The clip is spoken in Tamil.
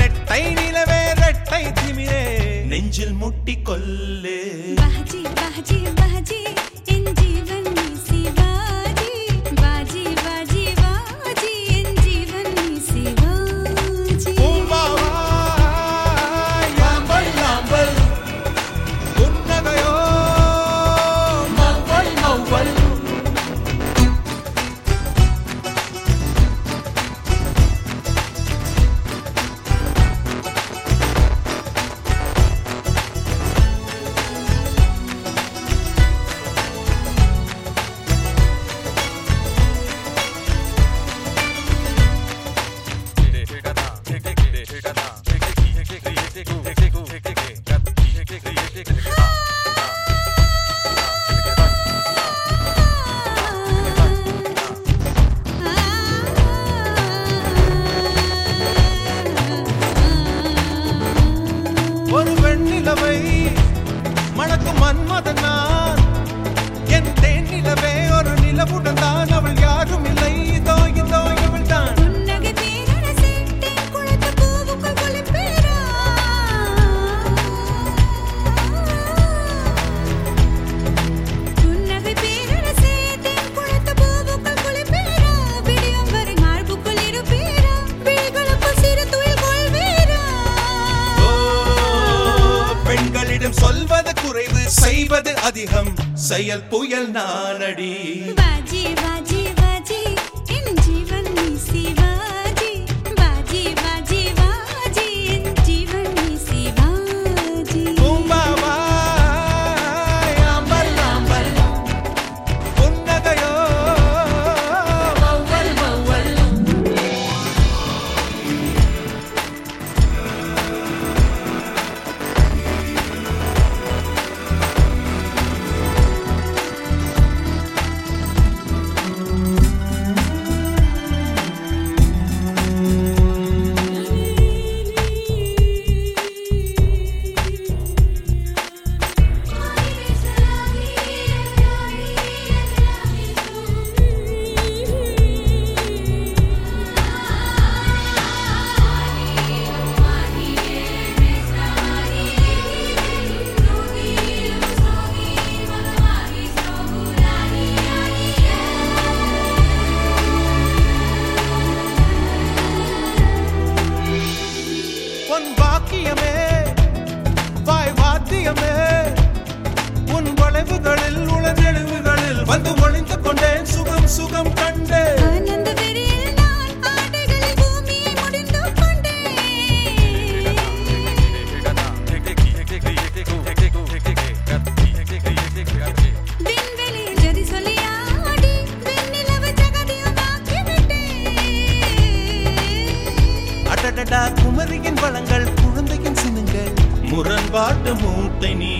ரெட்டை நிலவே ரெட்டை திமிரே நெஞ்சில் முட்டி கொல்லு बाजी बाजी बाजी इन जीवन में शिवाजी बाजी बाजी बाजी इन जीवन में शिवाजी லாம்பல் லாம்பல் புன்னகையோ மௌவல் மௌவல் ஒரு வெண்ணிலவை மணக்கும் மன்மதன் நான் என் தேனிலவே ஒரு நிலவுடன் தான் அவள் யாரும் இல்லை இதோ இதோ இவள் தான் புன்னகை பேரரசே தேன் குளத்து பூவுக்குள் குளிப்பேரா புன்னகை பேரரசே தேன் குளத்து பூவுக்குள் குளிப்பேரா விடியும் வரை மார்புக்குள் இருப்பேரா விழிகளுக்குள் சிறு துயில் கொள்வேரா பெண்களிடம் சொல்வது குறைவு செய்வது அதிகம் செயல் புயல் நானடி बाजी बाजी बाजी इन जीवन में शिवाजी बाजी बाजी बाजी इन जीवन में शिवाजी பூம்பாவாய் ஆம்பல் ஆம்பல் புன்னகையோ மௌவல் மௌவல் உன் வாக்கியமே வாய் வாத்தியமே உன் வளைவுகளில் உளநெழுவுகளில் வந்து ஒளிந்து கொண்டேன் சுகம் சுகம் கண்டேன் ஆனந்த வெறியில் நான் ஆடைகளில் பூமியை முடிந்து கொண்டேன் விண்வெளியில் ஜதி சொல்லி ஆடி வெண்ணிலவு ஜகதியும் ஆக்கிவிட்டேன் அடடடா குமரியின் வளங்கள் குழந்தையின் சினுங்கள் முரண்பாட்டு மூட்டை நீ